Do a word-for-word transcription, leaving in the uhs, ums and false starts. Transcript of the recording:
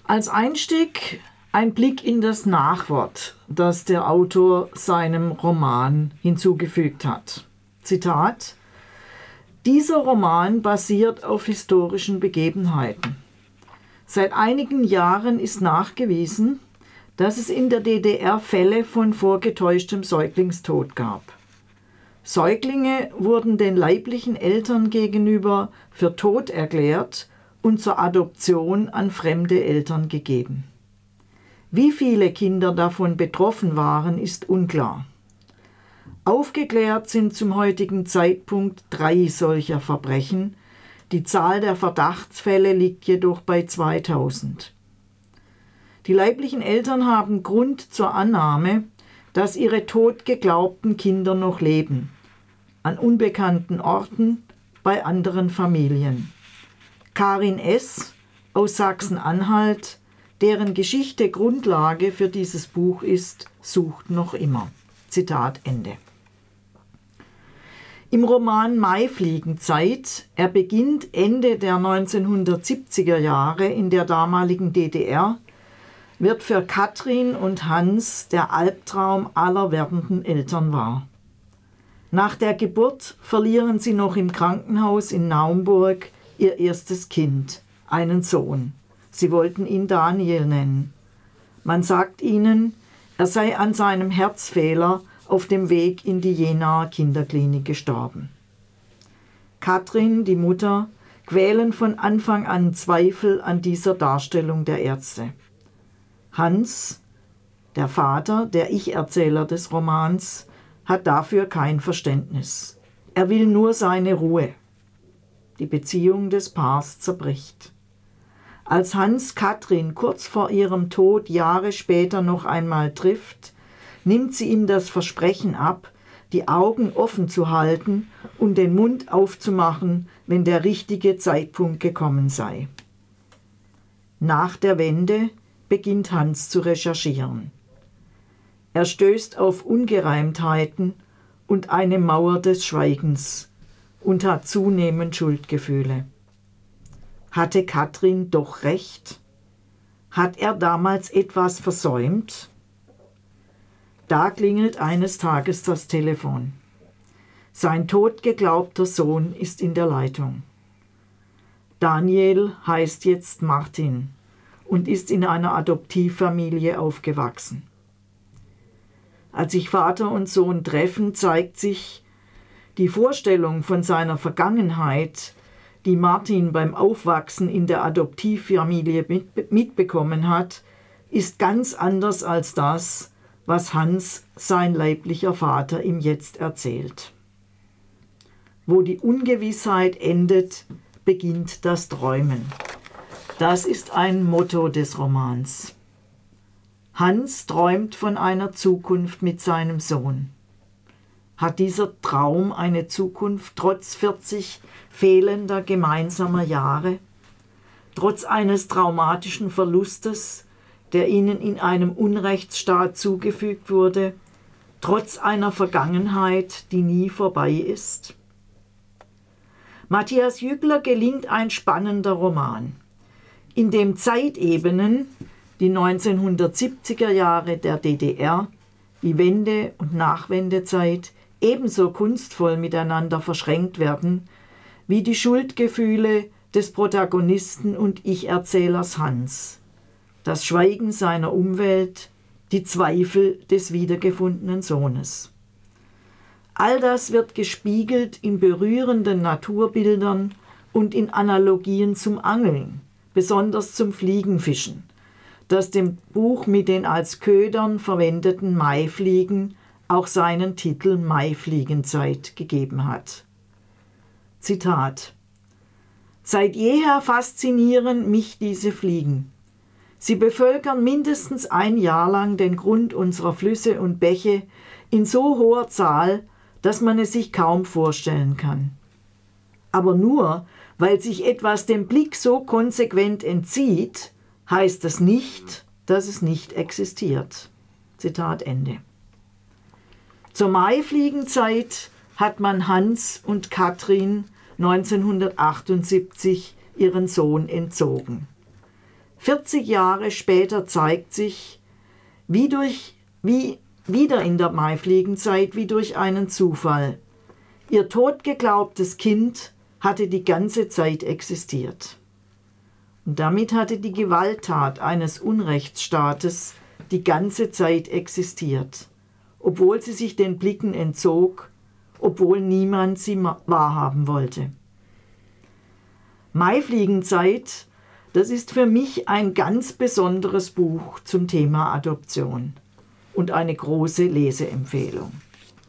Als Einstieg ein Blick in das Nachwort, das der Autor seinem Roman hinzugefügt hat. Zitat: Dieser Roman basiert auf historischen Begebenheiten. Seit einigen Jahren ist nachgewiesen, dass es in der D D R Fälle von vorgetäuschtem Säuglingstod gab. Säuglinge wurden den leiblichen Eltern gegenüber für tot erklärt und zur Adoption an fremde Eltern gegeben. Wie viele Kinder davon betroffen waren, ist unklar. Aufgeklärt sind zum heutigen Zeitpunkt drei solcher Verbrechen. Die Zahl der Verdachtsfälle liegt jedoch bei zweitausend. Die leiblichen Eltern haben Grund zur Annahme, dass ihre tot geglaubten Kinder noch leben, an unbekannten Orten, bei anderen Familien. Karin S. aus Sachsen-Anhalt, deren Geschichte Grundlage für dieses Buch ist, sucht noch immer. Zitat Ende. Im Roman Maifliegenzeit, er beginnt Ende der neunzehnhundertsiebziger Jahre in der damaligen D D R, wird für Katrin und Hans der Albtraum aller werdenden Eltern wahr. Nach der Geburt verlieren sie noch im Krankenhaus in Naumburg ihr erstes Kind, einen Sohn. Sie wollten ihn Daniel nennen. Man sagt ihnen, er sei an seinem Herzfehler auf dem Weg in die Jenaer Kinderklinik gestorben. Katrin, die Mutter, quälen von Anfang an Zweifel an dieser Darstellung der Ärzte. Hans, der Vater, der Ich-Erzähler des Romans, hat dafür kein Verständnis. Er will nur seine Ruhe. Die Beziehung des Paars zerbricht. Als Hans Katrin kurz vor ihrem Tod Jahre später noch einmal trifft, nimmt sie ihm das Versprechen ab, die Augen offen zu halten und den Mund aufzumachen, wenn der richtige Zeitpunkt gekommen sei. Nach der Wende beginnt Hans zu recherchieren. Er stößt auf Ungereimtheiten und eine Mauer des Schweigens und hat zunehmend Schuldgefühle. Hatte Katrin doch recht? Hat er damals etwas versäumt? Da klingelt eines Tages das Telefon. Sein totgeglaubter Sohn ist in der Leitung. Daniel heißt jetzt Martin und ist in einer Adoptivfamilie aufgewachsen. Als sich Vater und Sohn treffen, zeigt sich, die Vorstellung von seiner Vergangenheit, die Martin beim Aufwachsen in der Adoptivfamilie mit, mitbekommen hat, ist ganz anders als das, was Hans, sein leiblicher Vater, ihm jetzt erzählt. Wo die Ungewissheit endet, beginnt das Träumen. Das ist ein Motto des Romans. Hans träumt von einer Zukunft mit seinem Sohn. Hat dieser Traum eine Zukunft trotz vierzig fehlender gemeinsamer Jahre? Trotz eines traumatischen Verlustes, der ihnen in einem Unrechtsstaat zugefügt wurde? Trotz einer Vergangenheit, die nie vorbei ist? Matthias Jügler gelingt ein spannender Roman, in dem Zeitebenen, die neunzehnhundertsiebziger Jahre der D D R, die Wende- und Nachwendezeit, ebenso kunstvoll miteinander verschränkt werden, wie die Schuldgefühle des Protagonisten und Ich-Erzählers Hans, das Schweigen seiner Umwelt, die Zweifel des wiedergefundenen Sohnes. All das wird gespiegelt in berührenden Naturbildern und in Analogien zum Angeln, besonders zum Fliegenfischen, das dem Buch mit den als Ködern verwendeten Maifliegen auch seinen Titel Maifliegenzeit gegeben hat. Zitat: Seit jeher faszinieren mich diese Fliegen. Sie bevölkern mindestens ein Jahr lang den Grund unserer Flüsse und Bäche in so hoher Zahl, dass man es sich kaum vorstellen kann. Aber nur, weil sich etwas dem Blick so konsequent entzieht, heißt das nicht, dass es nicht existiert. Zitat Ende. Zur Maifliegenzeit hat man Hans und Katrin neunzehnhundertachtundsiebzig ihren Sohn entzogen. vierzig Jahre später zeigt sich, wie durch, wie wieder in der Maifliegenzeit, wie durch einen Zufall. Ihr totgeglaubtes Kind hatte die ganze Zeit existiert. Und damit hatte die Gewalttat eines Unrechtsstaates die ganze Zeit existiert, obwohl sie sich den Blicken entzog, obwohl niemand sie wahrhaben wollte. Maifliegenzeit, das ist für mich ein ganz besonderes Buch zum Thema Adoption und eine große Leseempfehlung.